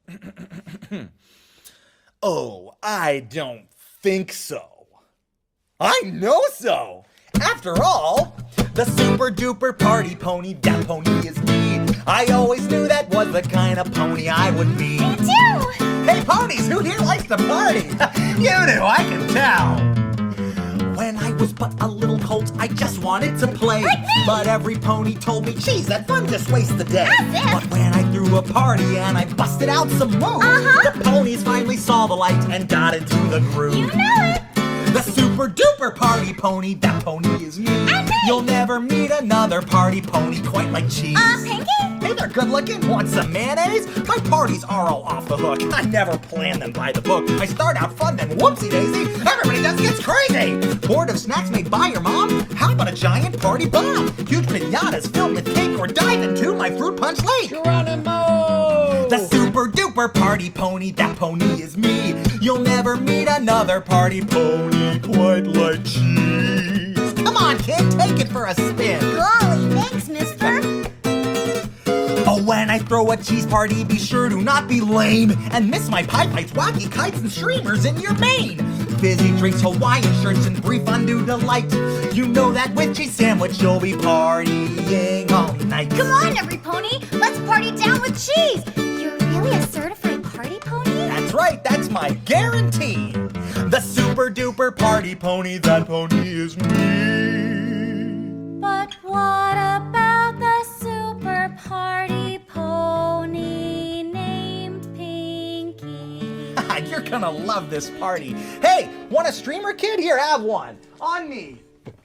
Oh, I don't think so. I know so. After all, the super duper party pony, that pony is me. I always knew that was the kind of pony I would be. Me too! Hey ponies, who here likes to party? You do, I can tell. When I was but a little colt, I just wanted to play. Like me! But every pony told me, geez, that fun just wastes the day. As if. But when I threw a party and I busted out some moves, the ponies finally saw the light and got into the groove. You know it! The super duper party pony, that pony is me. And me! You'll never meet another party pony quite like Cheese. Pinky? Hey, they're good looking. Want some mayonnaise? My parties are all off the hook. I never plan them by the book. I start out fun, then whoopsie daisy, everybody just gets crazy. Bored of snacks made by your mom? How about a giant party bomb? Huge pinatas filled with cake, or dive into my fruit punch lake. Geronimo! The super duper party pony, that pony is me. You'll never meet another party pony quite like Cheese. Come on, kid, take it for a spin. Golly, thanks, mister. Oh, when I throw a cheese party, be sure to not be lame and miss my pie fights, wacky kites, and streamers in your mane. Fizzy drinks, Hawaiian shirts, and brief undue delight. You know that with cheese sandwich, you'll be partying all night. Come on, every pony, let's party down with Cheese. You're really a certified party pony? That's right, that's my guarantee. The super duper party pony, that pony is me. But what about the super party pony named Pinky? You're gonna love this party. Hey, want a streamer, kid? Here, have one. On me.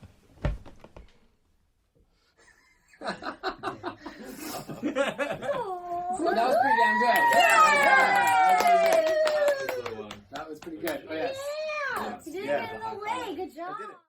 That was pretty damn good. That was pretty good. Oh, yes. Yeah! You didn't get in the way. Good job.